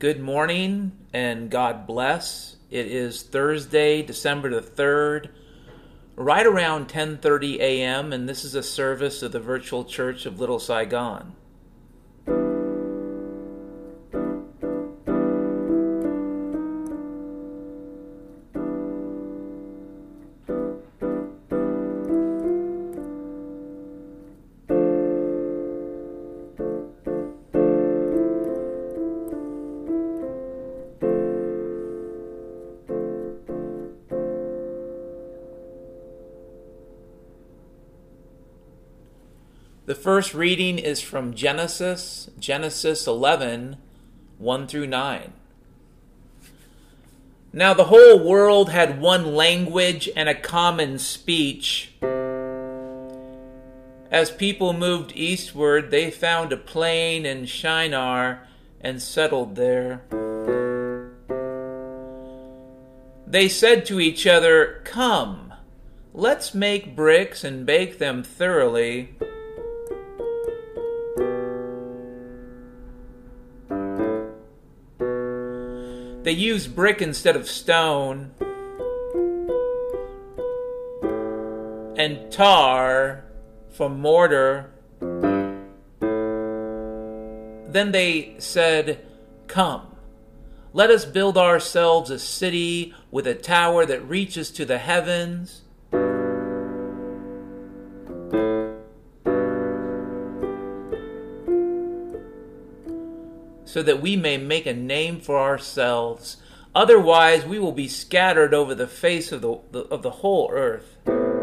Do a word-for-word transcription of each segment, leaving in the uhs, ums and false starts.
Good morning and God bless. It is Thursday, December the third, right around ten thirty a.m., and this is a service of the Virtual Church of Little Saigon. The first reading is from Genesis, Genesis eleven, one through nine. Now the whole world had one language and a common speech. As people moved eastward, they found a plain in Shinar and settled there. They said to each other, "Come, let's make bricks and bake them thoroughly." They used brick instead of stone, and tar for mortar. Then they said, "Come, let us build ourselves a city with a tower that reaches to the heavens, so that we may make a name for ourselves. Otherwise, we will be scattered over the face of the, the, of the whole earth."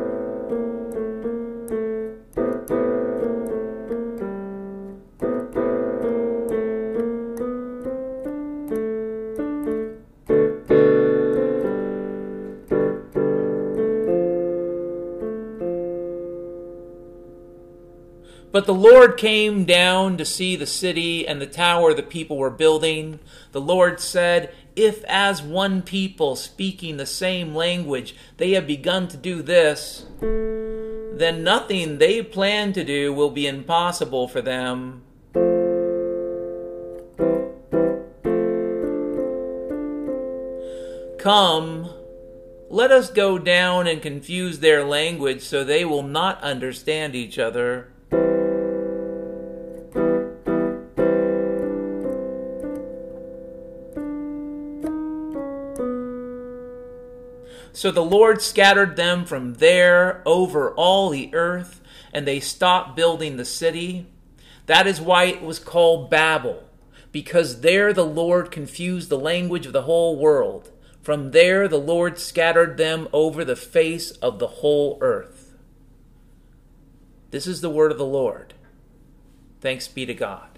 But the Lord came down to see the city and the tower the people were building. The Lord said, "If as one people speaking the same language they have begun to do this, then nothing they plan to do will be impossible for them." Come, let us go down and confuse their language so they will not understand each other. So the Lord scattered them from there over all the earth, and they stopped building the city. That is why it was called Babel, because there the Lord confused the language of the whole world. From there the Lord scattered them over the face of the whole earth. This is the word of the Lord. Thanks be to God.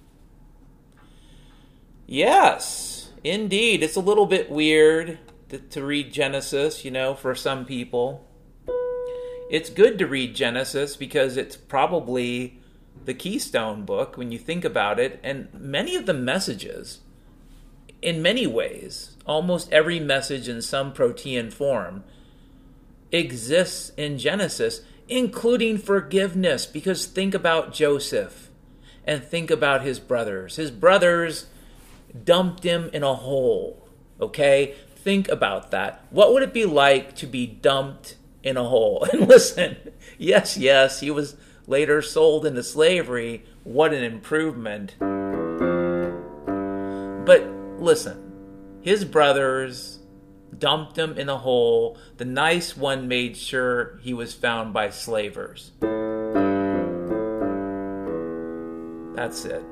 Yes, indeed, it's a little bit weird to, to read Genesis, you know, for some people. It's good to read Genesis because it's probably the keystone book when you think about it, and many of the messages, in many ways, almost every message in some protean form, exists in Genesis, including forgiveness, because think about Joseph and think about his brothers. His brothers dumped him in a hole, okay? Think about that. What would it be like to be dumped in a hole? And listen, yes, yes, he was later sold into slavery. What an improvement. But listen, his brothers dumped him in a hole. The nice one made sure he was found by slavers. That's it.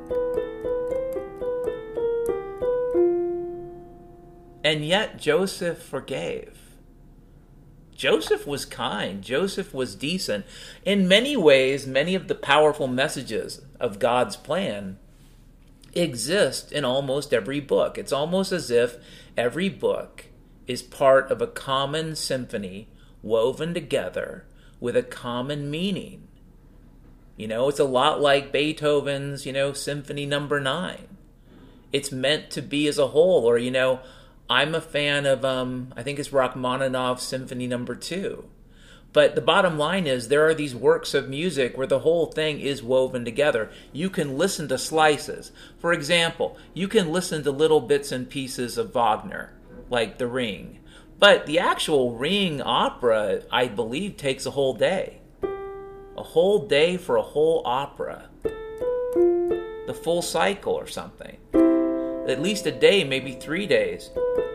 And yet Joseph forgave. Joseph was kind. Joseph was decent. In many ways, many of the powerful messages of God's plan exist in almost every book. It's almost as if every book is part of a common symphony woven together with a common meaning. You know, it's a lot like Beethoven's, you know, Symphony Number Nine. It's meant to be as a whole. Or, you know, I'm a fan of, um, I think it's Rachmaninoff's Symphony Number Two. But the bottom line is there are these works of music where the whole thing is woven together. You can listen to slices. For example, you can listen to little bits and pieces of Wagner, like The Ring. But the actual Ring opera, I believe, takes a whole day. A whole day for a whole opera. The full cycle or something. At least a day, maybe three days.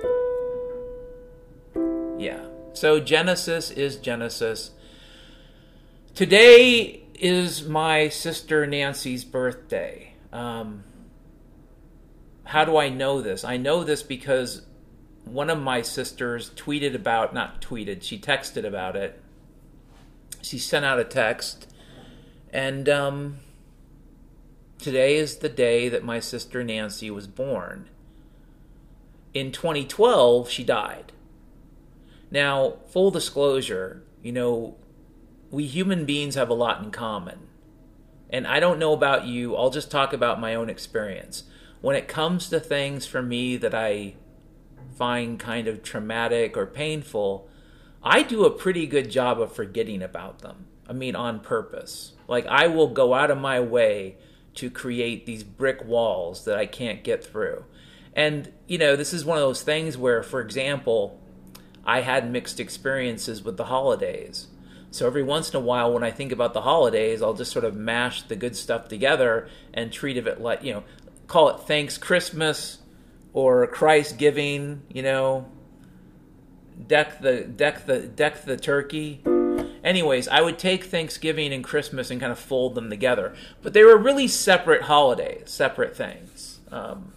Yeah. So Genesis is Genesis. Today is my sister Nancy's birthday. Um, how do I know this? I know this because one of my sisters tweeted about, not tweeted, she texted about it. She sent out a text. And um, today is the day that my sister Nancy was born. In twenty twelve, she died. Now, full disclosure, you know, we human beings have a lot in common. And I don't know about you, I'll just talk about my own experience. When it comes to things for me that I find kind of traumatic or painful, I do a pretty good job of forgetting about them. I mean, on purpose. Like, I will go out of my way to create these brick walls that I can't get through. And, you know, this is one of those things where, for example, I had mixed experiences with the holidays. So every once in a while when I think about the holidays, I'll just sort of mash the good stuff together and treat of it like, you know, call it Thanks Christmas or Christ giving, you know, deck the deck the deck the turkey. Anyways, I would take Thanksgiving and Christmas and kind of fold them together. But they were really separate holidays, separate things. Um,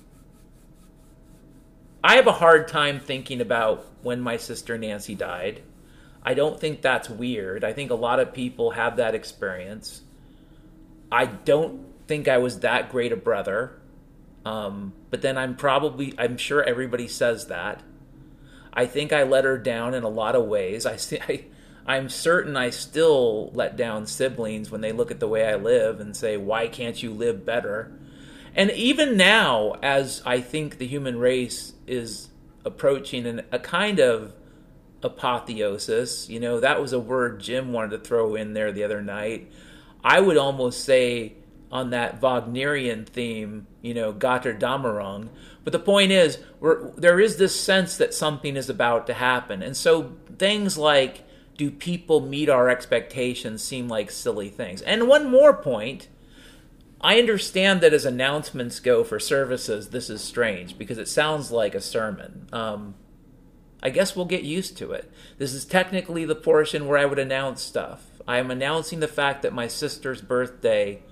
I have a hard time thinking about when my sister Nancy died. I don't think that's weird. I think a lot of people have that experience. I don't think I was that great a brother. Um, but then I'm probably, I'm sure everybody says that. I think I let her down in a lot of ways. I, I, I'm certain I still let down siblings when they look at the way I live and say, why can't you live better? And even now, as I think the human race is approaching an, a kind of apotheosis, you know, that was a word Jim wanted to throw in there the other night. I would almost say on that Wagnerian theme, you know, Götterdämmerung. But the point is, we're, there is this sense that something is about to happen. And so things like, do people meet our expectations, seem like silly things. And one more point, I understand that as announcements go for services, this is strange because it sounds like a sermon. Um, I guess we'll get used to it. This is technically the portion where I would announce stuff. I am announcing the fact that my sister's birthday,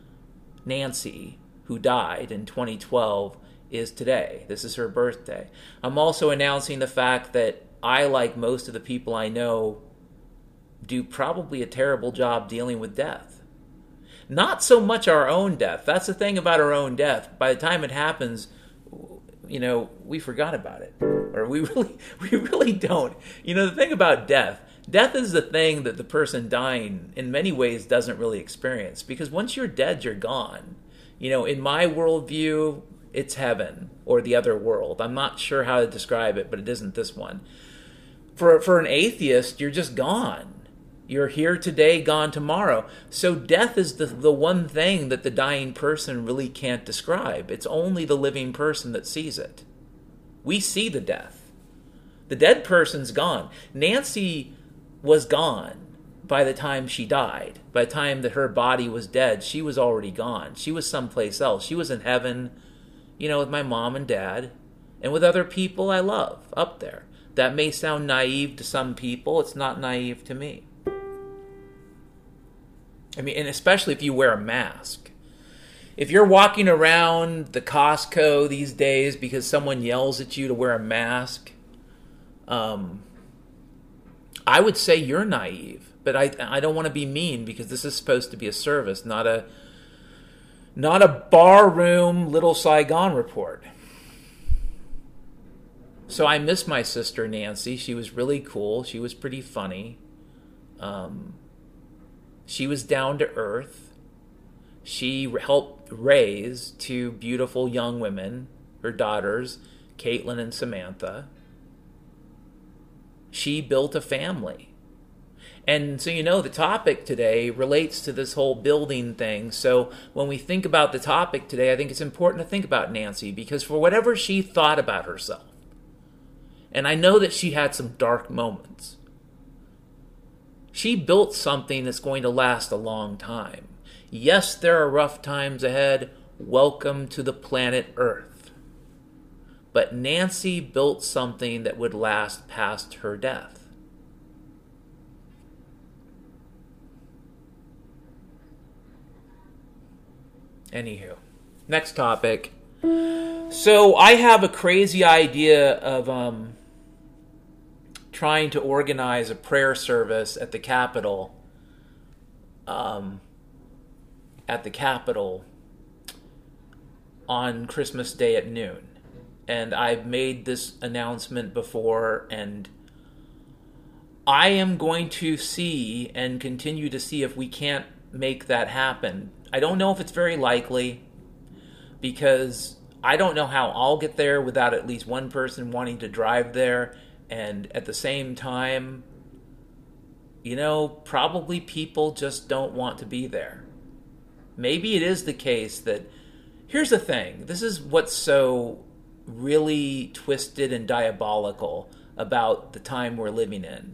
Nancy, who died in twenty twelve, is today. This is her birthday. I'm also announcing the fact that I, like most of the people I know, do probably a terrible job dealing with death. Not so much our own death. That's the thing about our own death. By the time it happens, you know, we forgot about it. Or we really, we really don't. You know, the thing about death, death is the thing that the person dying in many ways doesn't really experience. Because once you're dead, you're gone. You know, in my worldview, it's heaven or the other world. I'm not sure how to describe it, but it isn't this one. For, for an atheist, you're just gone. You're here today, gone tomorrow. So death is the, the one thing that the dying person really can't describe. It's only the living person that sees it. We see the death. The dead person's gone. Nancy was gone by the time she died. By the time that her body was dead, she was already gone. She was someplace else. She was in heaven, you know, with my mom and dad, and with other people I love up there. That may sound naive to some people. It's not naive to me. I mean, and especially if you wear a mask. If you're walking around the Costco these days because someone yells at you to wear a mask, um, I would say you're naive. But I I don't want to be mean because this is supposed to be a service, not a not a barroom Little Saigon report. So I miss my sister Nancy. She was really cool. She was pretty funny. Um, she was down to earth. She helped raise two beautiful young women, her daughters, Caitlin and Samantha. She built a family. And so, you know, the topic today relates to this whole building thing. So when we think about the topic today, I think it's important to think about Nancy, because for whatever she thought about herself, and I know that she had some dark moments, she built something that's going to last a long time. Yes, there are rough times ahead. Welcome to the planet Earth. But Nancy built something that would last past her death. Anywho, next topic. So I have a crazy idea of um, trying to organize a prayer service at the Capitol. Um, at the Capitol on Christmas Day at noon. And I've made this announcement before, and I am going to see and continue to see if we can't make that happen. I don't know if it's very likely, because I don't know how I'll get there without at least one person wanting to drive there, and at the same time, you know, probably people just don't want to be there. Maybe it is the case that, here's the thing, this is what's so really twisted and diabolical about the time we're living in.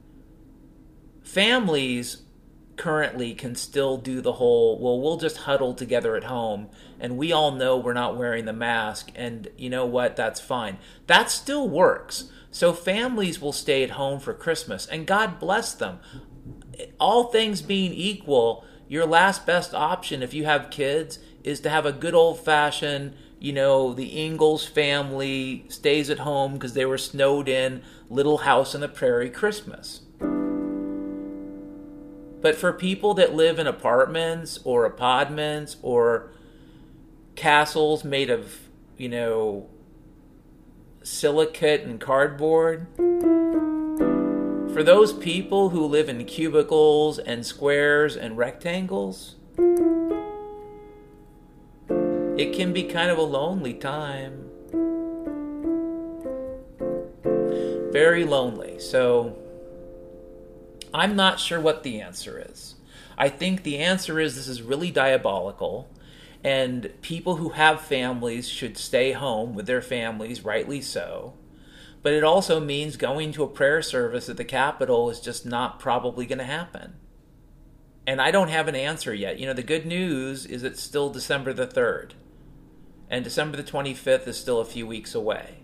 Families currently can still do the whole, well, we'll just huddle together at home, and we all know we're not wearing the mask, and you know what, that's fine. That still works. So families will stay at home for Christmas, and God bless them. All things being equal, your last best option if you have kids is to have a good old-fashioned, you know, the Ingalls family stays at home because they were snowed in, little house on the prairie Christmas. But for people that live in apartments or apartments or castles made of, you know, silicate and cardboard, for those people who live in cubicles and squares and rectangles, it can be kind of a lonely time. Very lonely. So I'm not sure what the answer is. I think the answer is this is really diabolical, and people who have families should stay home with their families, rightly so. But it also means going to a prayer service at the Capitol is just not probably going to happen. And I don't have an answer yet. You know, the good news is it's still December the third. And December the twenty-fifth is still a few weeks away.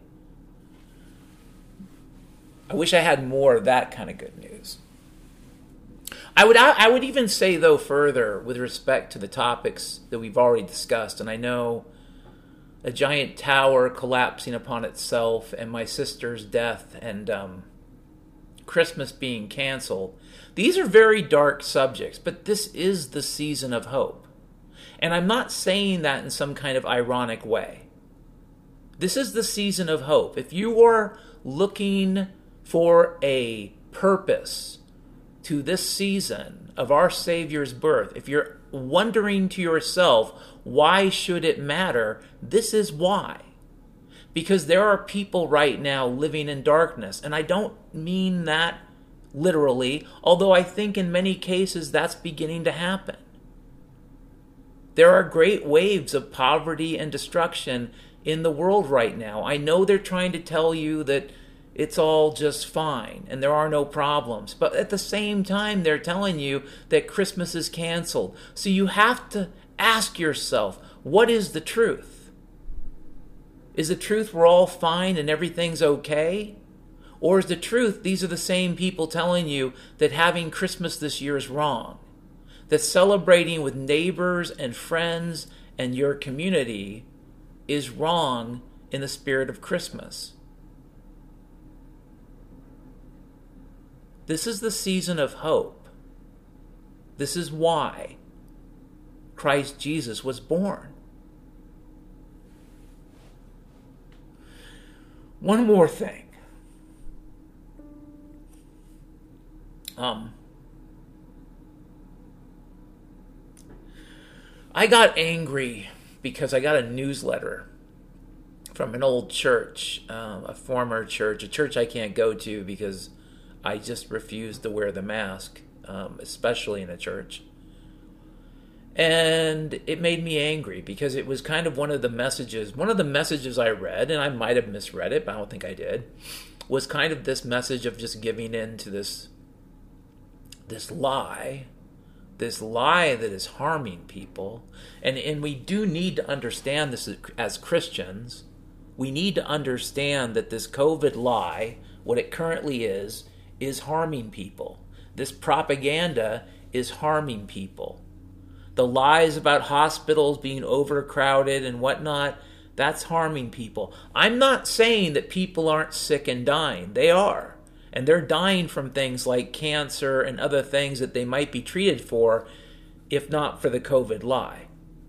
I wish I had more of that kind of good news. I would I would even say, though, further with respect to the topics that we've already discussed, and I know a giant tower collapsing upon itself, and my sister's death, and um, Christmas being canceled. These are very dark subjects, but this is the season of hope. And I'm not saying that in some kind of ironic way. This is the season of hope. If you are looking for a purpose to this season of our Savior's birth, if you're wondering to yourself, why should it matter? This is why. Because there are people right now living in darkness. And I don't mean that literally, although I think in many cases that's beginning to happen. There are great waves of poverty and destruction in the world right now. I know they're trying to tell you that it's all just fine and there are no problems. But at the same time, they're telling you that Christmas is canceled. So you have to ask yourself, what is the truth? Is the truth we're all fine and everything's okay? Or is the truth these are the same people telling you that having Christmas this year is wrong? That celebrating with neighbors and friends and your community is wrong in the spirit of Christmas? This is the season of hope. This is why Christ Jesus was born. One more thing. Um, I got angry because I got a newsletter from an old church, um, a former church, a church I can't go to because I just refused to wear the mask, um, especially in a church. And it made me angry because it was kind of one of the messages, one of the messages I read, and I might have misread it, but I don't think I did, was kind of this message of just giving in to this, this lie, this lie that is harming people. And, and we do need to understand this as Christians. We need to understand that this COVID lie, what it currently is, is harming people. This propaganda is harming people. The lies about hospitals being overcrowded and whatnot, that's harming people. I'm not saying that people aren't sick and dying. They are. And they're dying from things like cancer and other things that they might be treated for, if not for the COVID lie.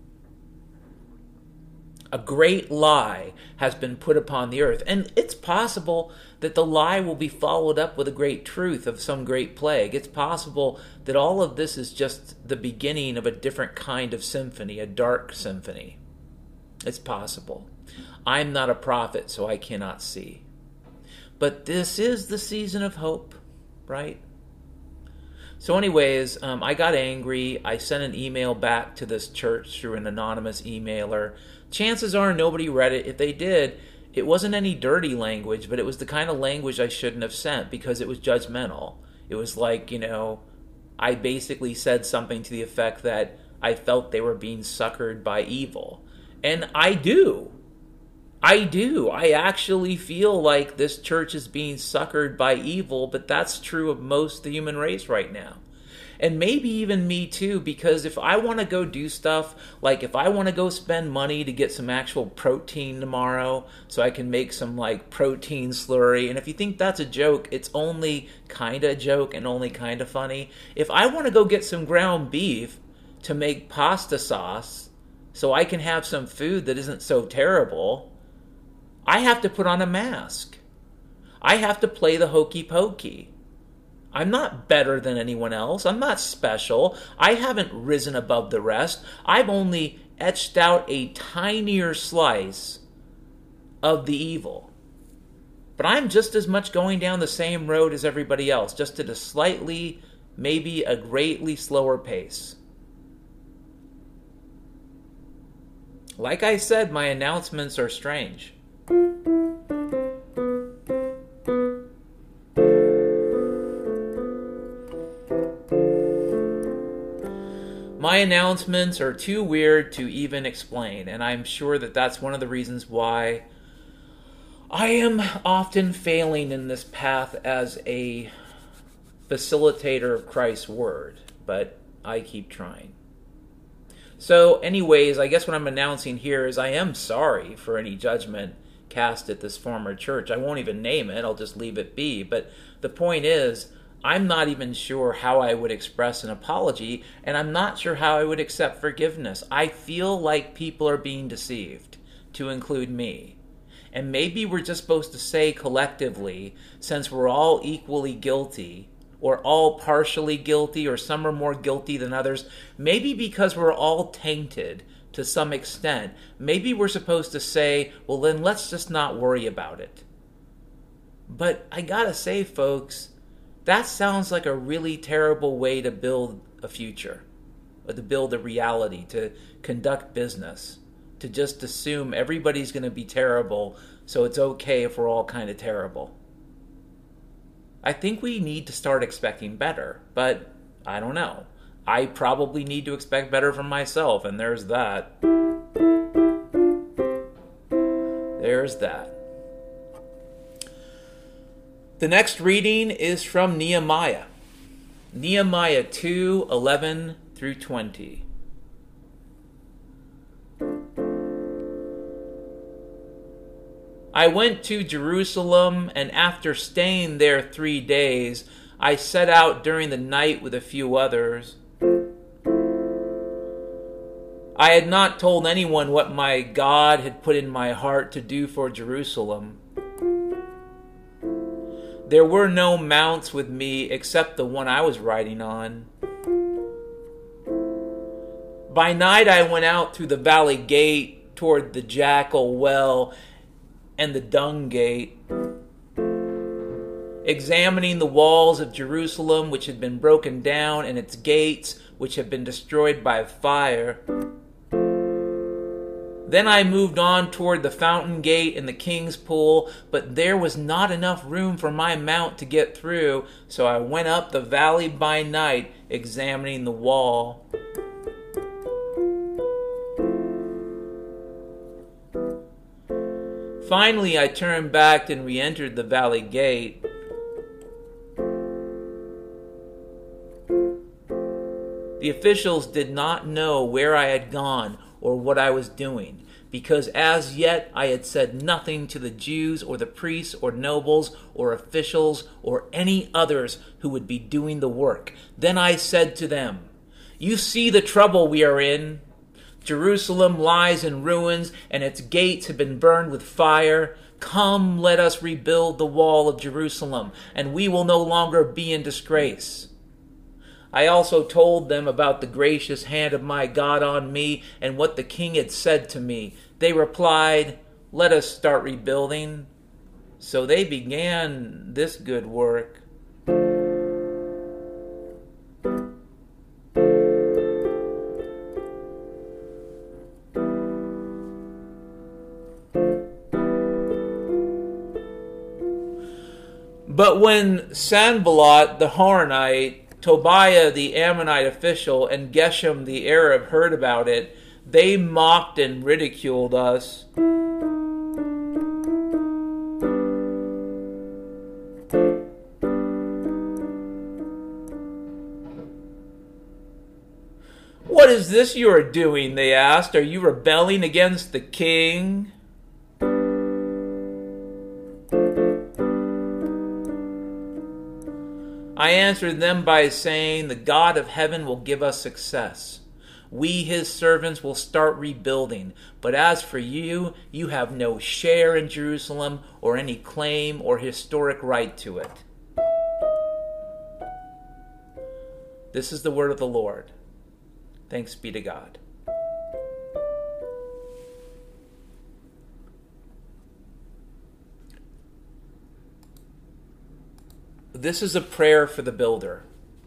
A great lie has been put upon the earth. And it's possible that the lie will be followed up with a great truth of some great plague. It's possible that all of this is just the beginning of a different kind of symphony, a dark symphony. It's possible. I'm not a prophet, so I cannot see. But this is the season of hope, right? So anyways, um, I got angry. I sent an email back to this church through an anonymous emailer. Chances are nobody read it. If they did, it wasn't any dirty language, but it was the kind of language I shouldn't have sent because it was judgmental. It was like, you know, I basically said something to the effect that I felt they were being suckered by evil. And I do. I do. I actually feel like this church is being suckered by evil, but that's true of most of the human race right now. And maybe even me too, because if I want to go do stuff, like if I want to go spend money to get some actual protein tomorrow so I can make some like protein slurry, and if you think that's a joke, it's only kind of a joke and only kind of funny. If I want to go get some ground beef to make pasta sauce so I can have some food that isn't so terrible, I have to put on a mask. I have to play the hokey pokey. I'm not better than anyone else. I'm not special. I haven't risen above the rest. I've only etched out a tinier slice of the evil. But I'm just as much going down the same road as everybody else, just at a slightly, maybe a greatly slower pace. Like I said, my announcements are strange. My announcements are too weird to even explain, and I'm sure that that's one of the reasons why I am often failing in this path as a facilitator of Christ's word, but I keep trying. So anyways, I guess what I'm announcing here is I am sorry for any judgment cast at this former church. I won't even name it, I'll just leave it be, but the point is, I'm not even sure how I would express an apology, and I'm not sure how I would accept forgiveness. I feel like people are being deceived, to include me. And maybe we're just supposed to say collectively, since we're all equally guilty, or all partially guilty, or some are more guilty than others, maybe because we're all tainted to some extent, maybe we're supposed to say, well then let's just not worry about it. But I gotta say, folks, that sounds like a really terrible way to build a future, or to build a reality, to conduct business, to just assume everybody's going to be terrible, so it's okay if we're all kind of terrible. I think we need to start expecting better, but I don't know. I probably need to expect better from myself, and there's that. There's that. The next reading is from Nehemiah. Nehemiah two, eleven through twenty. I went to Jerusalem, and after staying there three days, I set out during the night with a few others. I had not told anyone what my God had put in my heart to do for Jerusalem. There were no mounts with me except the one I was riding on. By night I went out through the valley gate toward the Jackal Well and the Dung Gate. examining the walls of Jerusalem, which had been broken down, and its gates, which had been destroyed by fire. Then I moved on toward the fountain gate and the king's pool, but there was not enough room for my mount to get through, so I went up the valley by night, examining the wall. Finally, I turned back and re-entered the valley gate. The officials did not know where I had gone or what I was doing, because as yet I had said nothing to the Jews or the priests or nobles or officials or any others who would be doing the work. Then I said to them, "You see the trouble we are in. Jerusalem lies in ruins, and its gates have been burned with fire. Come, let us rebuild the wall of Jerusalem, and we will no longer be in disgrace." I also told them about the gracious hand of my God on me and what the king had said to me. They replied, "Let us start rebuilding." So they began this good work. But when Sanballat the Horonite, Tobiah the Ammonite official, and Geshem the Arab heard about it, they mocked and ridiculed us. "What is this you are doing?" they asked. "Are you rebelling against the king?" I answered them by saying, "The God of heaven will give us success. We, his servants, will start rebuilding. But as for you, you have no share in Jerusalem or any claim or historic right to it." This is the word of the Lord. Thanks be to God. This is a prayer for the builder.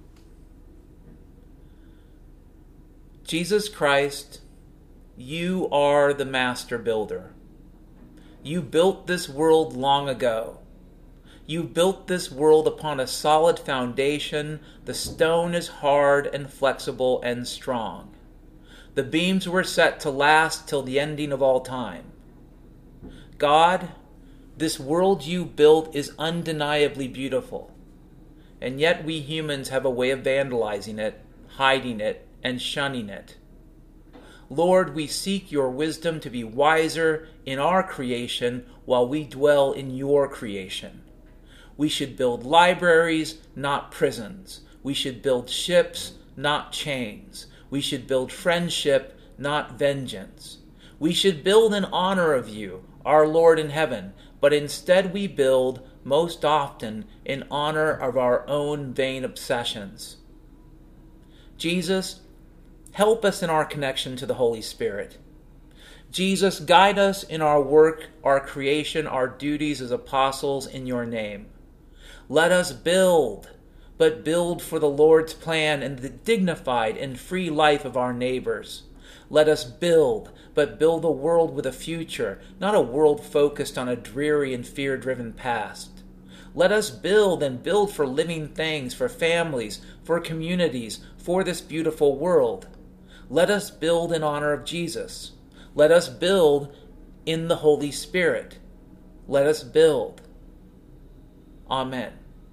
Jesus Christ, you are the master builder. You built this world long ago. You built this world upon a solid foundation. The stone is hard and flexible and strong. The beams were set to last till the ending of all time. God, this world you built is undeniably beautiful. And yet we humans have a way of vandalizing it, hiding it, and shunning it. Lord, we seek your wisdom to be wiser in our creation while we dwell in your creation. We should build libraries, not prisons. We should build ships, not chains. We should build friendship, not vengeance. We should build in honor of you, our Lord in heaven, but instead we build most often in honor of our own vain obsessions. Jesus, help us in our connection to the Holy Spirit. Jesus, guide us in our work, our creation, our duties as apostles in your name. Let us build, but build for the Lord's plan and the dignified and free life of our neighbors. Let us build, but build a world with a future, not a world focused on a dreary and fear-driven past. Let us build and build for living things, for families, for communities, for this beautiful world. Let us build in honor of Jesus. Let us build in the Holy Spirit. Let us build. Amen.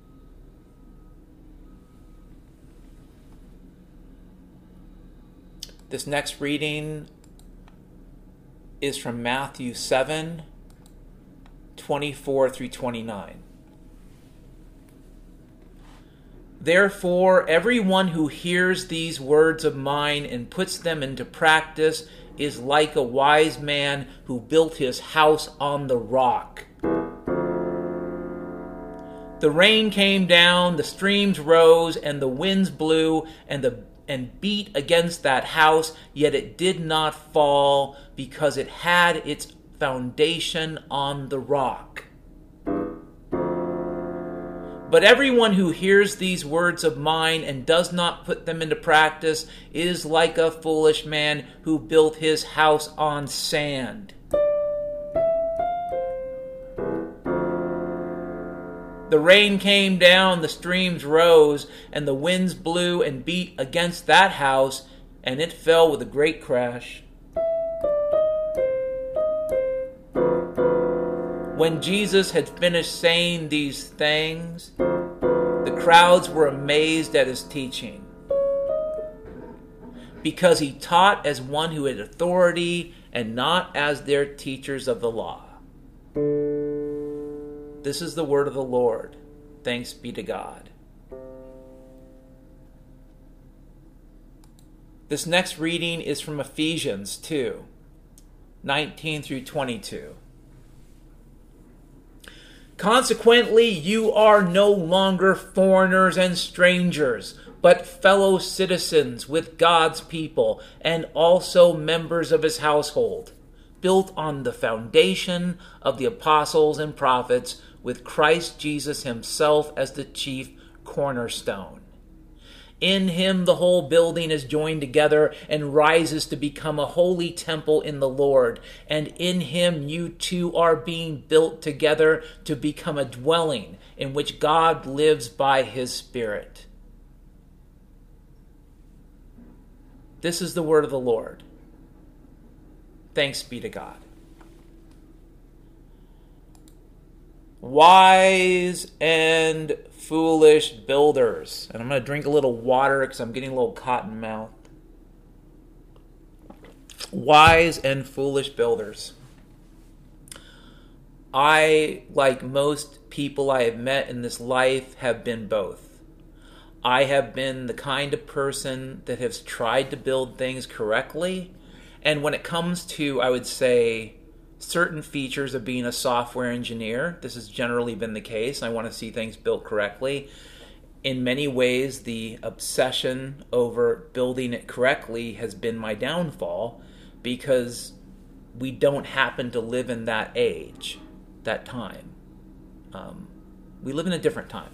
This next reading is from Matthew seven, twenty-four through twenty-nine. Therefore, everyone who hears these words of mine and puts them into practice is like a wise man who built his house on the rock. The rain came down, the streams rose, and the winds blew, and the and beat against that house, yet it did not fall, because it had its foundation on the rock. But everyone who hears these words of mine and does not put them into practice is like a foolish man who built his house on sand. The rain came down, the streams rose, and the winds blew and beat against that house, and it fell with a great crash. When Jesus had finished saying these things, the crowds were amazed at his teaching, because he taught as one who had authority and not as their teachers of the law. This is the word of the Lord. Thanks be to God. This next reading is from Ephesians two, nineteen through twenty-two. Consequently, you are no longer foreigners and strangers, but fellow citizens with God's people and also members of his household, built on the foundation of the apostles and prophets, with Christ Jesus himself as the chief cornerstone. In him the whole building is joined together and rises to become a holy temple in the Lord. And in him you two are being built together to become a dwelling in which God lives by his Spirit. This is the word of the Lord. Thanks be to God. Wise and foolish builders. And I'm going to drink a little water because I'm getting a little cotton mouth. Wise and foolish builders. I, like most people I have met in this life, have been both. I have been the kind of person that has tried to build things correctly. And when it comes to, I would say, certain features of being a software engineer, this has generally been the case. I want to see things built correctly. In many ways, the obsession over building it correctly has been my downfall, because we don't happen to live in that age, that time. Um, we live in a different time.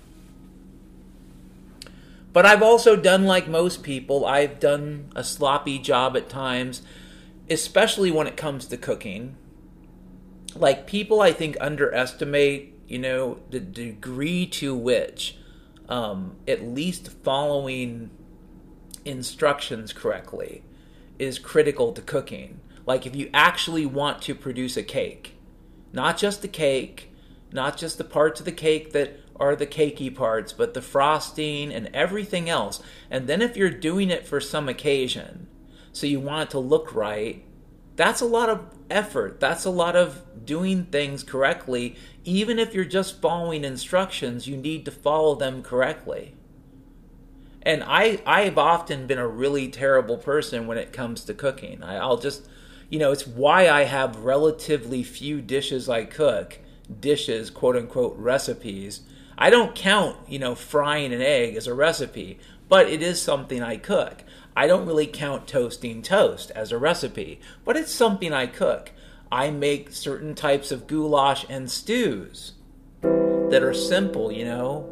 But I've also done like most people. I've done a sloppy job at times, especially when it comes to cooking. Like, people, I think, underestimate, you know, the degree to which um, at least following instructions correctly is critical to cooking. Like, if you actually want to produce a cake, not just the cake, not just the parts of the cake that are the cakey parts, but the frosting and everything else. And then if you're doing it for some occasion, so you want it to look right, that's a lot of effort. That's a lot of doing things correctly. Even if you're just following instructions, you need to follow them correctly. And I, I've often been a really terrible person when it comes to cooking. I, I'll just, you know, it's why I have relatively few dishes I cook. Dishes, quote unquote, recipes. I don't count, you know, frying an egg as a recipe, but it is something I cook. I don't really count toasting toast as a recipe, but it's something I cook. I make certain types of goulash and stews that are simple, you know.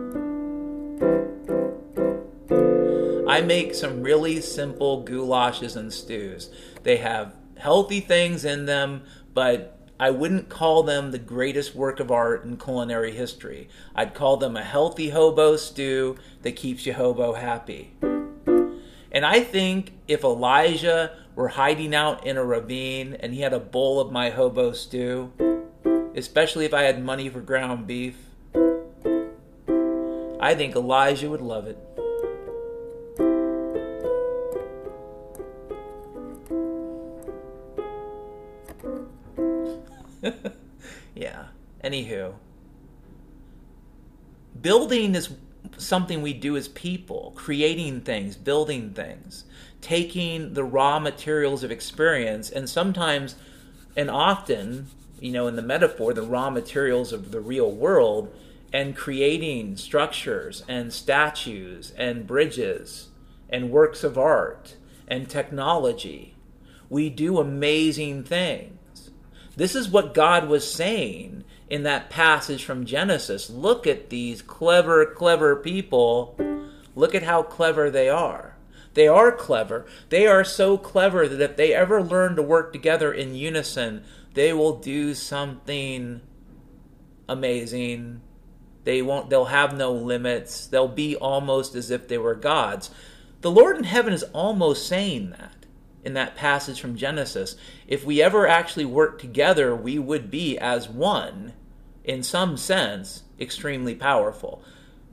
I make some really simple goulashes and stews. They have healthy things in them, but I wouldn't call them the greatest work of art in culinary history. I'd call them a healthy hobo stew that keeps you hobo happy. And I think if Elijah were hiding out in a ravine and he had a bowl of my hobo stew, especially if I had money for ground beef, I think Elijah would love it. Yeah. Anywho, building is something we do as people, creating things, building things, taking the raw materials of experience, and sometimes and often, you know, in the metaphor, the raw materials of the real world, and creating structures and statues and bridges and works of art and technology. We do amazing things. This is what God was saying in that passage from Genesis. Look at these clever, clever people. Look at how clever they are. They are clever. They are so clever that if they ever learn to work together in unison, they will do something amazing. They won't, they'll have no limits. They'll be almost as if they were gods. The Lord in heaven is almost saying that in that passage from Genesis. If we ever actually work together, we would be as one, in some sense, extremely powerful.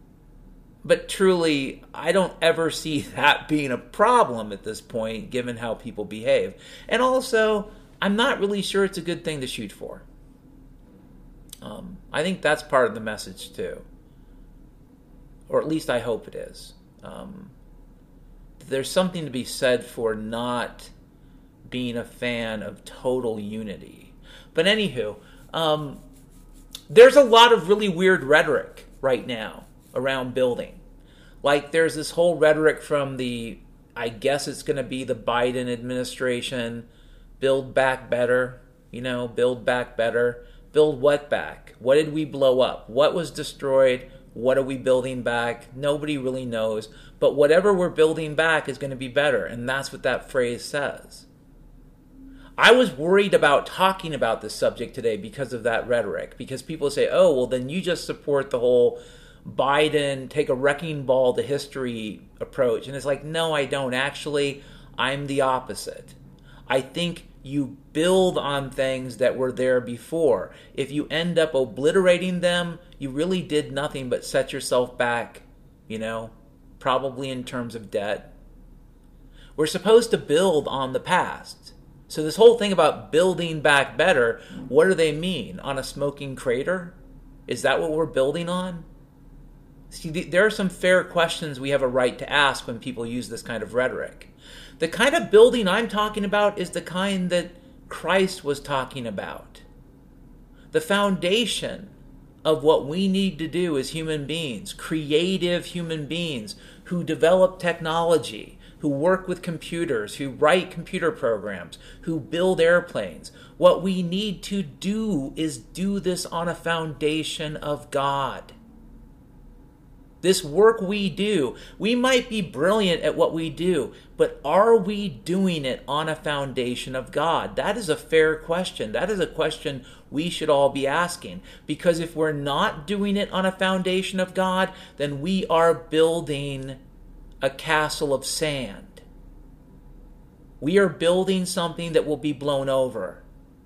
But truly, I don't ever see that being a problem at this point, given how people behave. And also, I'm not really sure it's a good thing to shoot for. Um, I think that's part of the message too. Or at least I hope it is. Um, there's something to be said for not being a fan of total unity. But anywho, um, there's a lot of really weird rhetoric right now around building. Like there's this whole rhetoric from the, I guess it's going to be the Biden administration, build back better, you know, build back better. Build what back? What did we blow up? What was destroyed? What are we building back? Nobody really knows. But whatever we're building back is going to be better. And that's what that phrase says. I was worried about talking about this subject today because of that rhetoric. Because people say, oh, well, then you just support the whole Biden take a wrecking ball to history approach. And it's like, no, I don't. Actually, I'm the opposite. I think you build on things that were there before. If you end up obliterating them, you really did nothing but set yourself back, you know, probably in terms of debt. We're supposed to build on the past. So this whole thing about building back better, what do they mean? On a smoking crater? Is that what we're building on? See, there are some fair questions we have a right to ask when people use this kind of rhetoric. The kind of building I'm talking about is the kind that Christ was talking about. The foundation of what we need to do as human beings, creative human beings who develop technology, who work with computers, who write computer programs, who build airplanes. What we need to do is do this on a foundation of God. This work we do, we might be brilliant at what we do, but are we doing it on a foundation of God? That is a fair question. That is a question we should all be asking. Because if we're not doing it on a foundation of God, then we are building a castle of sand. We are building something that will be blown over.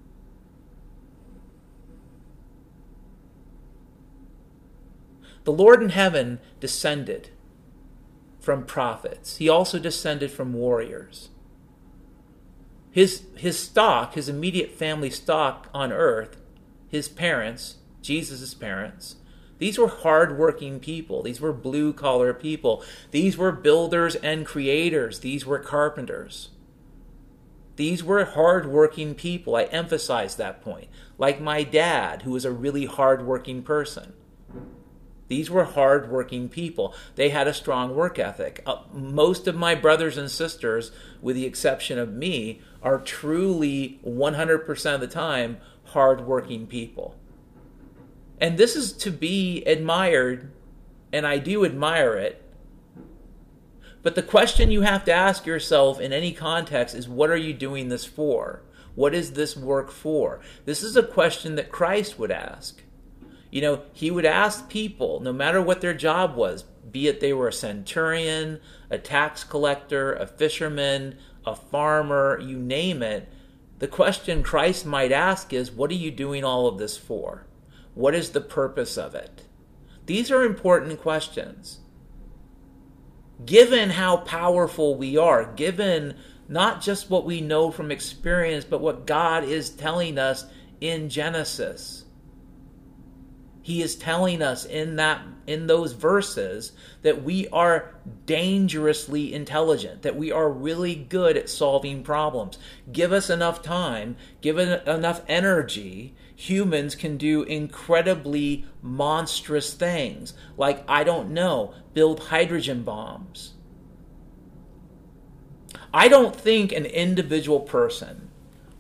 The Lord in heaven descended from prophets. He also descended from warriors. His, his stock, his immediate family stock on earth, his parents, Jesus' parents, these were hard-working people. These were blue-collar people. These were builders and creators. These were carpenters. These were hard-working people. I emphasize that point. Like my dad, who was a really hard-working person. These were hard-working people. They had a strong work ethic. Uh, most of my brothers and sisters, with the exception of me, are truly one hundred percent of the time hard-working people. And this is to be admired, and I do admire it. But the question you have to ask yourself in any context is, what are you doing this for? What is this work for? This is a question that Christ would ask. You know, he would ask people, no matter what their job was, be it they were a centurion, a tax collector, a fisherman, a farmer, you name it, the question Christ might ask is, what are you doing all of this for? What is the purpose of it? These are important questions. Given how powerful we are, given not just what we know from experience, but what God is telling us in Genesis. He is telling us in that in those verses that we are dangerously intelligent, that we are really good at solving problems. Give us enough time, give it enough energy, humans can do incredibly monstrous things. Like, I don't know, build hydrogen bombs. I don't think an individual person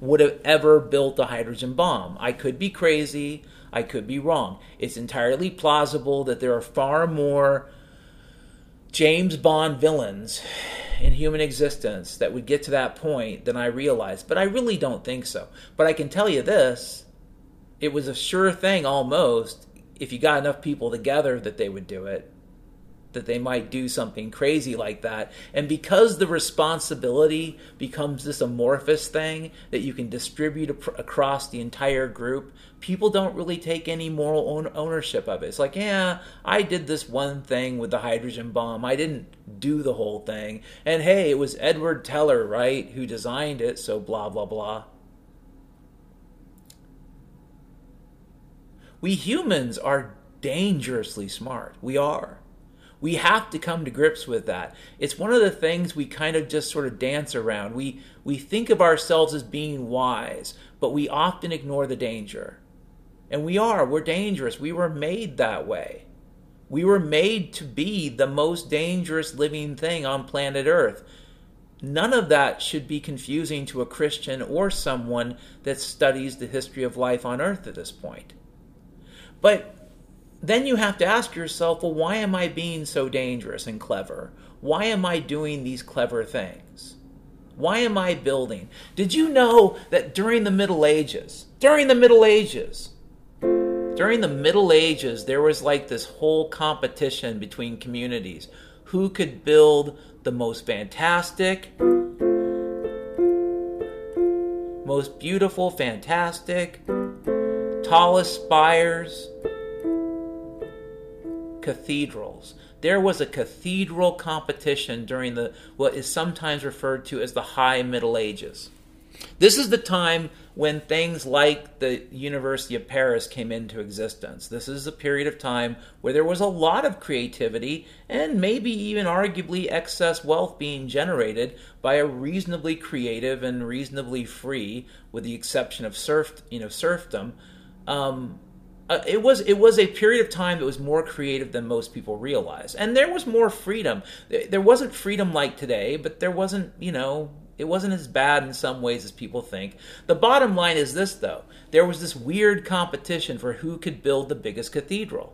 would have ever built a hydrogen bomb. I could be crazy. I could be wrong. It's entirely plausible that there are far more James Bond villains in human existence that would get to that point than I realized. But I really don't think so. But I can tell you this. It was a sure thing almost, if you got enough people together, that they would do it. That they might do something crazy like that. And because the responsibility becomes this amorphous thing that you can distribute ap- across the entire group, people don't really take any moral own- ownership of it. It's like, yeah, I did this one thing with the hydrogen bomb. I didn't do the whole thing. And hey, it was Edward Teller, right, who designed it, so blah, blah, blah. We humans are dangerously smart. We are. We have to come to grips with that. It's one of the things we kind of just sort of dance around. We we think of ourselves as being wise, but we often ignore the danger. And we are. We're dangerous. We were made that way. We were made to be the most dangerous living thing on planet Earth. None of that should be confusing to a Christian or someone that studies the history of life on Earth at this point. But then you have to ask yourself, well, why am I being so dangerous and clever? Why am I doing these clever things? Why am I building? Did you know that during the Middle Ages, during the Middle Ages, during the Middle Ages, there was like this whole competition between communities. Who could build the most fantastic, most beautiful, fantastic, tallest spires, cathedrals. There was a cathedral competition during the what is sometimes referred to as the High Middle Ages. This is the time when things like the University of Paris came into existence. This is a period of time where there was a lot of creativity and maybe even arguably excess wealth being generated by a reasonably creative and reasonably free, with the exception of serf, you know, serfdom, um, Uh, it was it was a period of time that was more creative than most people realize. And there was more freedom. There wasn't freedom like today, but there wasn't, you know, it wasn't as bad in some ways as people think. The bottom line is this, though. There was this weird competition for who could build the biggest cathedral.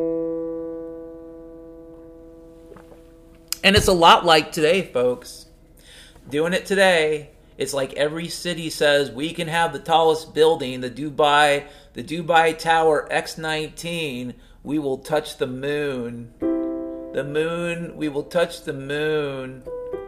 And it's a lot like today, folks. Doing it today. It's like every city says, we can have the tallest building, the Dubai, the Dubai Tower X nineteen. We will touch the moon. The moon, we will touch the moon.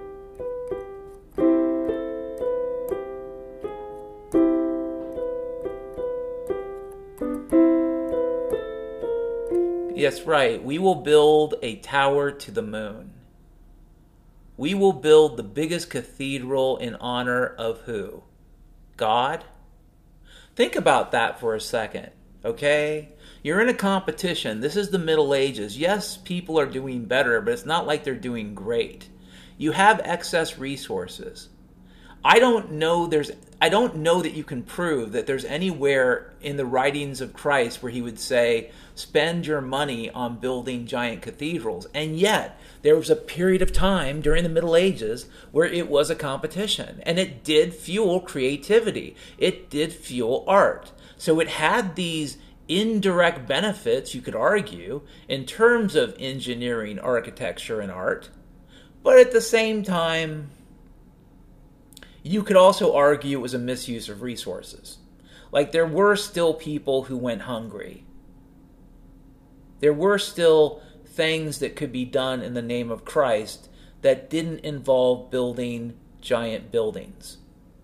Yes, right. We will build a tower to the moon. We will build the biggest cathedral in honor of who? God? Think about that for a second, okay? You're in a competition. This is the Middle Ages. Yes, people are doing better, but it's not like they're doing great. You have excess resources. I don't know there's I don't know that you can prove that there's anywhere in the writings of Christ where he would say, spend your money on building giant cathedrals. And yet, there was a period of time during the Middle Ages where it was a competition. And it did fuel creativity. It did fuel art. So it had these indirect benefits, you could argue, in terms of engineering, architecture, and art. But at the same time, you could also argue it was a misuse of resources. Like, there were still people who went hungry. There were still things that could be done in the name of Christ that didn't involve building giant buildings.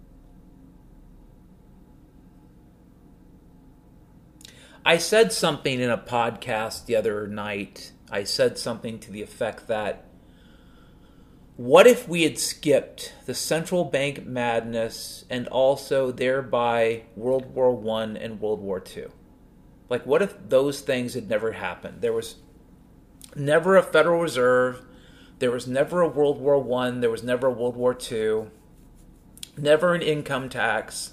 I said something in a podcast the other night. I said something to the effect that, what if we had skipped the central bank madness and also thereby World War One and World War Two? Like, what if those things had never happened? There was never a Federal Reserve. There was never a World War One. There was never a World War Two. Never an income tax.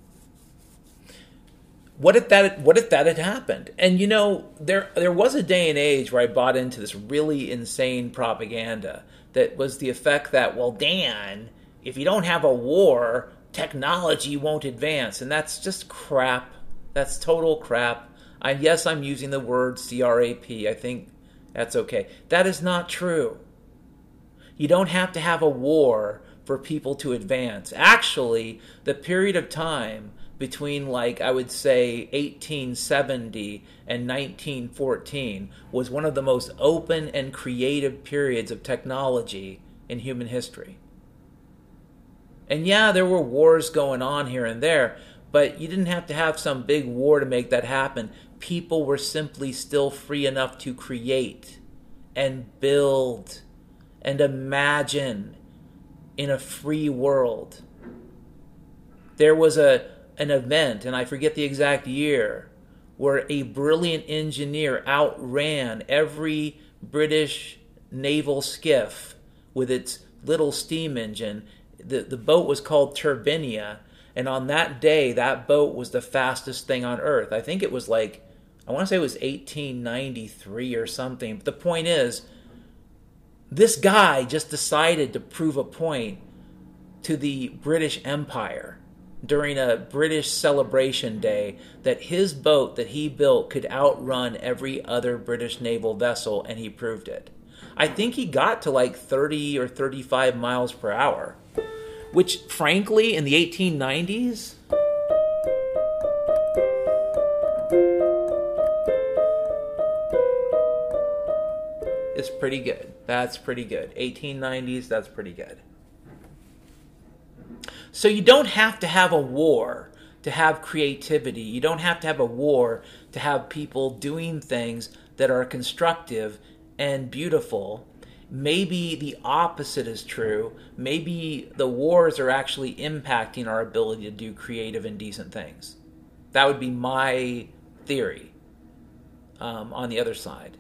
What if that? What if that had happened? And you know, there there was a day and age where I bought into this really insane propaganda that was the effect that, well, Dan, if you don't have a war, technology won't advance. And that's just crap. That's total crap. I, yes, I'm using the word C R A P. I think that's okay. That is not true. You don't have to have a war for people to advance. Actually, the period of time between, like, I would say eighteen seventy and nineteen fourteen was one of the most open and creative periods of technology in human history. And yeah, there were wars going on here and there, but you didn't have to have some big war to make that happen. People were simply still free enough to create and build and imagine in a free world. There was a an event, and I forget the exact year, where a brilliant engineer outran every British naval skiff with its little steam engine. The, the boat was called Turbinia, and on that day, that boat was the fastest thing on Earth. I think it was like, I want to say it was eighteen ninety-three or something. But the point is, this guy just decided to prove a point to the British Empire during a British celebration day that his boat that he built could outrun every other British naval vessel, and he proved it. I think he got to like thirty or thirty-five miles per hour, which frankly in the eighteen nineties is pretty good. That's pretty good. eighteen nineties, that's pretty good. So you don't have to have a war to have creativity. You don't have to have a war to have people doing things that are constructive and beautiful. Maybe the opposite is true. Maybe the wars are actually impacting our ability to do creative and decent things. That would be my theory um, on the other side.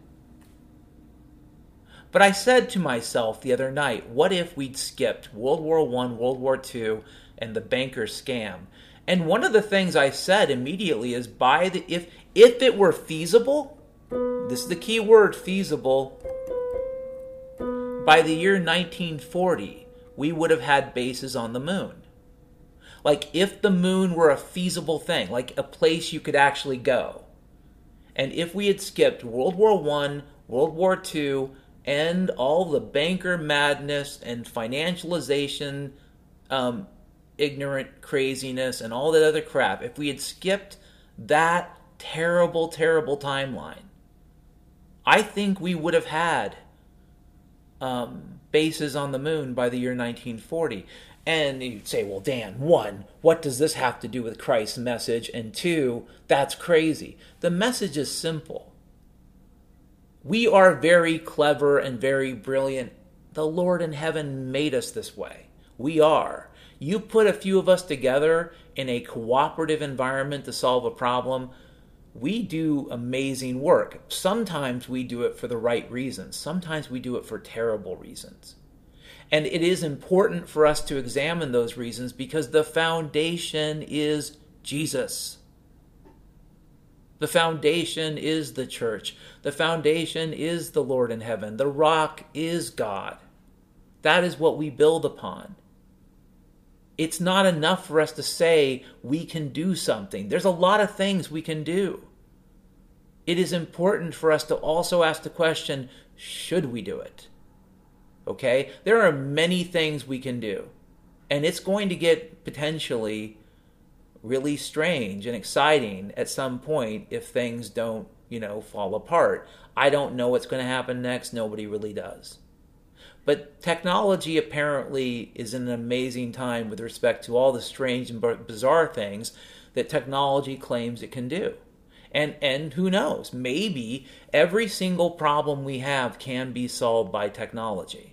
But I said to myself the other night, what if we'd skipped World War One, World War Two, and the banker scam? And one of the things I said immediately is, by the if if it were feasible, this is the key word, feasible, by the year nineteen forty, we would have had bases on the moon. Like, if the moon were a feasible thing, like a place you could actually go. And if we had skipped World War One, World War Two, and all the banker madness and financialization, um, ignorant craziness, and all that other crap, if we had skipped that terrible, terrible timeline, I think we would have had um, bases on the moon by the year nineteen forty. And you'd say, well, Dan, one, what does this have to do with Christ's message? And two, that's crazy. The message is simple. We are very clever and very brilliant. The Lord in heaven made us this way. We are. You put a few of us together in a cooperative environment to solve a problem, we do amazing work. Sometimes we do it for the right reasons. Sometimes we do it for terrible reasons. And it is important for us to examine those reasons because the foundation is Jesus. The foundation is the church. The foundation is the Lord in heaven. The rock is God. That is what we build upon. It's not enough for us to say we can do something. There's a lot of things we can do. It is important for us to also ask the question, should we do it? Okay? There are many things we can do. And it's going to get potentially really strange and exciting at some point if things don't, you know, fall apart. I don't know what's going to happen next. Nobody really does. But technology apparently is in an amazing time with respect to all the strange and bizarre things that technology claims it can do. And and who knows, maybe every single problem we have can be solved by technology.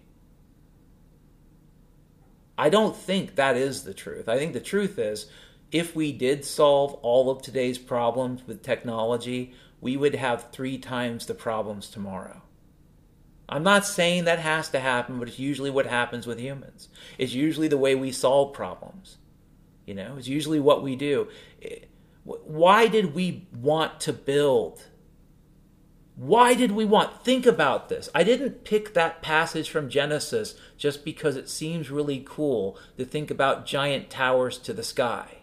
I don't think that is the truth. I think the truth is, if we did solve all of today's problems with technology, we would have three times the problems tomorrow. I'm not saying that has to happen, but it's usually what happens with humans. It's usually the way we solve problems. You know, it's usually what we do. Why did we want to build Why did we want? Think about this. I didn't pick that passage from Genesis just because it seems really cool to think about giant towers to the sky.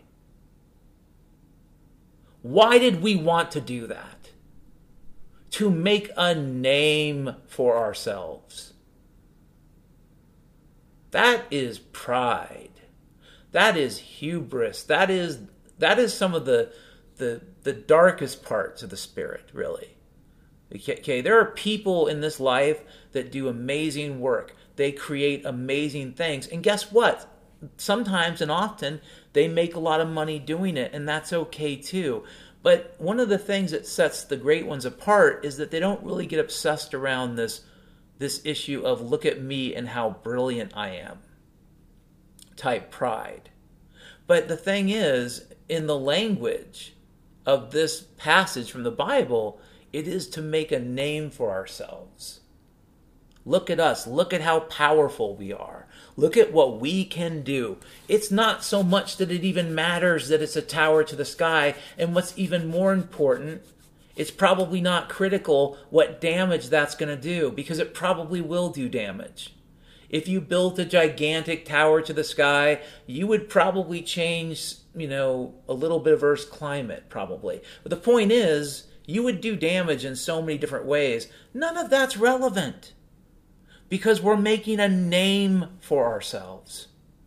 Why did we want to do that? To make a name for ourselves. That is pride. That is hubris. That is that is some of the the the darkest parts of the spirit, really. Okay, there are people in this life that do amazing work. They create amazing things. And guess what? Sometimes and often they make a lot of money doing it, and that's okay too. But one of the things that sets the great ones apart is that they don't really get obsessed around this this issue of look at me and how brilliant I am type pride. But the thing is, in the language of this passage from the Bible, it is to make a name for ourselves. Look at us. Look at how powerful we are. Look at what we can do. It's not so much that it even matters that it's a tower to the sky. And what's even more important, it's probably not critical what damage that's going to do, because it probably will do damage. If you built a gigantic tower to the sky, you would probably change, you know, a little bit of Earth's climate, probably. But the point is, you would do damage in so many different ways. None of that's relevant, because we're making a name for ourselves.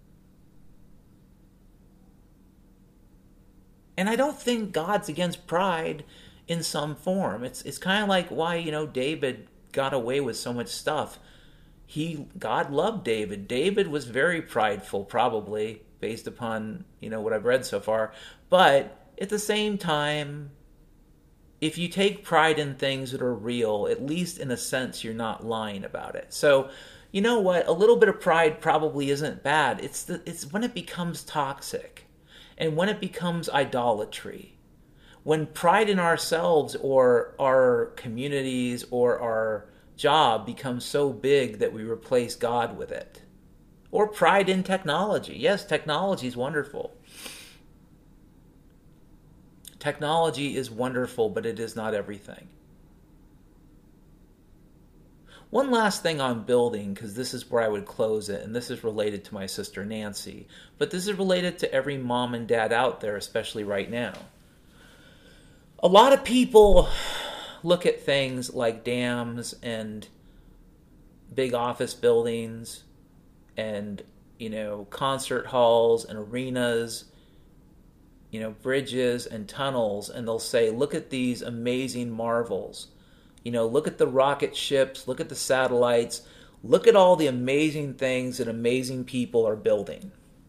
And I don't think God's against pride in some form. It's it's kind of like why, you know, David got away with so much stuff. He God loved David. David was very prideful, probably, based upon, you know, what I've read so far. But at the same time, if you take pride in things that are real, at least in a sense, you're not lying about it. So, you know what? A little bit of pride probably isn't bad. It's the, it's when it becomes toxic and when it becomes idolatry. When pride in ourselves or our communities or our job becomes so big that we replace God with it. Or pride in technology. Yes, technology is wonderful. Technology is wonderful, but it is not everything. One last thing on building, because this is where I would close it, and this is related to my sister Nancy, but this is related to every mom and dad out there, especially right now. A lot of people look at things like dams and big office buildings and, you know, concert halls and arenas, you know, bridges and tunnels, and they'll say, look at these amazing marvels. You know, look at the rocket ships, look at the satellites, look at all the amazing things that amazing people are building.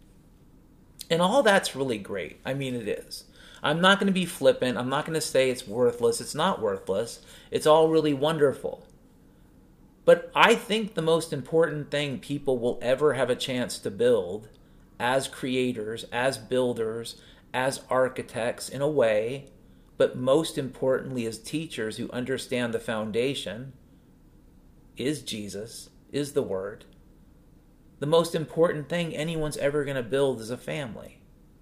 And all that's really great. I mean, it is. I'm not going to be flippant. I'm not going to say it's worthless. It's not worthless. It's all really wonderful. But I think the most important thing people will ever have a chance to build as creators, as builders, as architects in a way, but most importantly as teachers who understand the foundation, is Jesus, is the Word. The most important thing anyone's ever going to build is a family.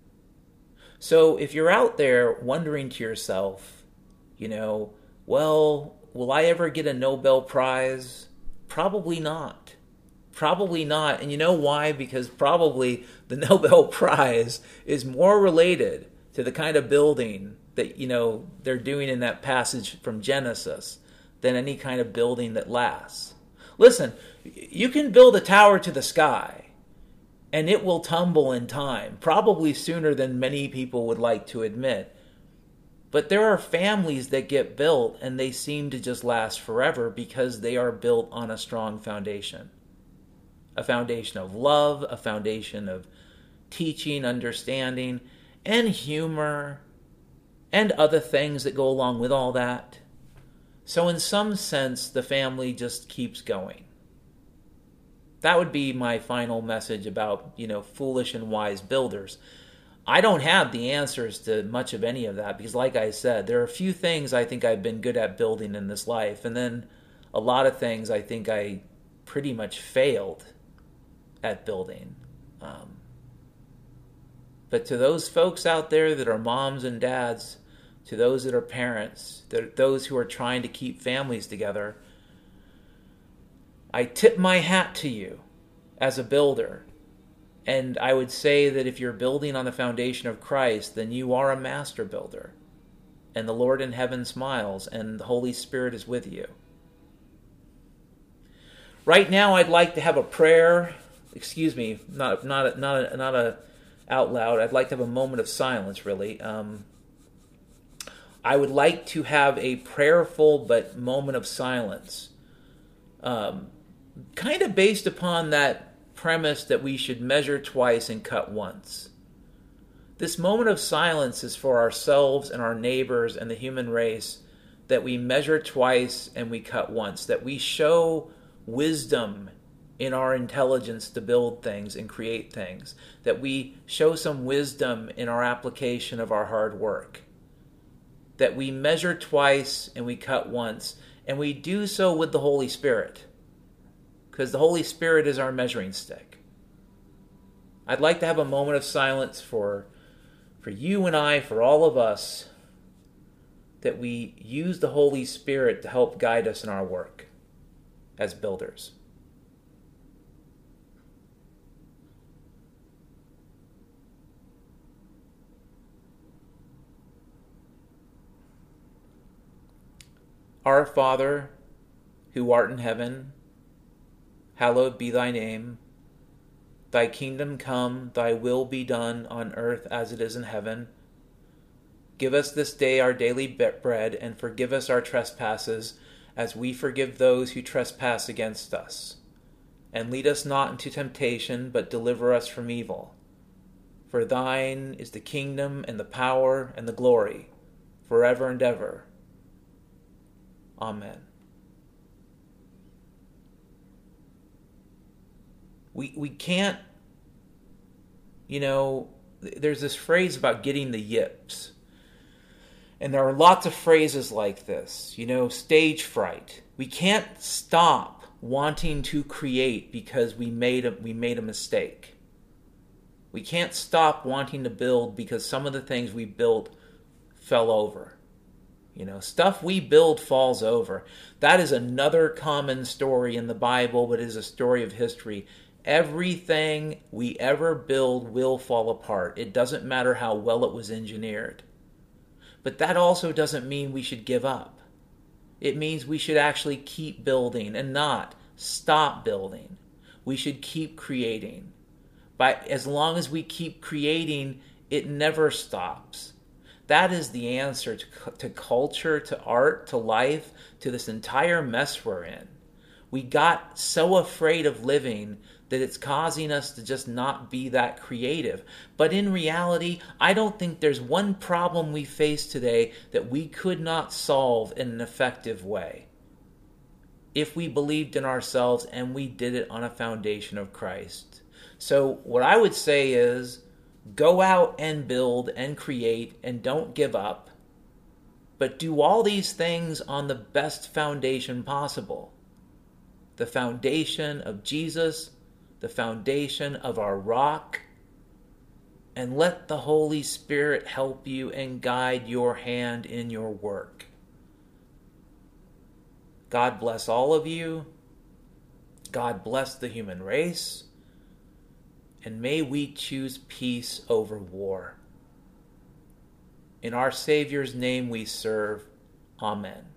So if you're out there wondering to yourself, you know, well, will I ever get a Nobel Prize? Probably not. Probably not. And you know why? Because probably the Nobel Prize is more related to the kind of building that, you know, they're doing in that passage from Genesis than any kind of building that lasts. Listen, you can build a tower to the sky and it will tumble in time, probably sooner than many people would like to admit. But there are families that get built and they seem to just last forever because they are built on a strong foundation. A foundation of love, a foundation of teaching, understanding, and humor, and other things that go along with all that. So in some sense, the family just keeps going. That would be my final message about, you know, foolish and wise builders. I don't have the answers to much of any of that because, like I said, there are a few things I think I've been good at building in this life, and then a lot of things I think I pretty much failed at building. Um, but to those folks out there that are moms and dads, to those that are parents, that those who are trying to keep families together, I tip my hat to you as a builder. And I would say that if you're building on the foundation of Christ, then you are a master builder. And the Lord in heaven smiles, and the Holy Spirit is with you. Right now, I'd like to have a prayer. Excuse me, not not not a, not a out loud. I'd like to have a moment of silence. Really, um, I would like to have a prayerful but moment of silence, um, kind of based upon that premise that we should measure twice and cut once. This moment of silence is for ourselves and our neighbors and the human race, that we measure twice and we cut once, that we show wisdom in our intelligence to build things and create things, that we show some wisdom in our application of our hard work, that we measure twice and we cut once, and we do so with the Holy Spirit, because the Holy Spirit is our measuring stick. I'd like to have a moment of silence for, for you and I, for all of us, that we use the Holy Spirit to help guide us in our work as builders. Our Father, who art in heaven, hallowed be thy name. Thy kingdom come, thy will be done on earth as it is in heaven. Give us this day our daily bread, and forgive us our trespasses, as we forgive those who trespass against us. And lead us not into temptation, but deliver us from evil. For thine is the kingdom, and the power, and the glory, forever and ever. Amen. We we can't, you know, there's this phrase about getting the yips. And there are lots of phrases like this, you know, stage fright. We can't stop wanting to create because we made a, we made a mistake. We can't stop wanting to build because some of the things we built fell over. You know, stuff we build falls over. That is another common story in the Bible, but it is a story of history. Everything we ever build will fall apart. It doesn't matter how well it was engineered. But that also doesn't mean we should give up. It means we should actually keep building and not stop building. We should keep creating. By, as long as we keep creating, it never stops. That is the answer to, to culture, to art, to life, to this entire mess we're in. We got so afraid of living that it's causing us to just not be that creative. But in reality, I don't think there's one problem we face today that we could not solve in an effective way if we believed in ourselves and we did it on a foundation of Christ. So what I would say is, go out and build and create and don't give up, but do all these things on the best foundation possible. The foundation of Jesus, the foundation of our rock, and let the Holy Spirit help you and guide your hand in your work. God bless all of you. God bless the human race. And may we choose peace over war. In our Savior's name we serve. Amen.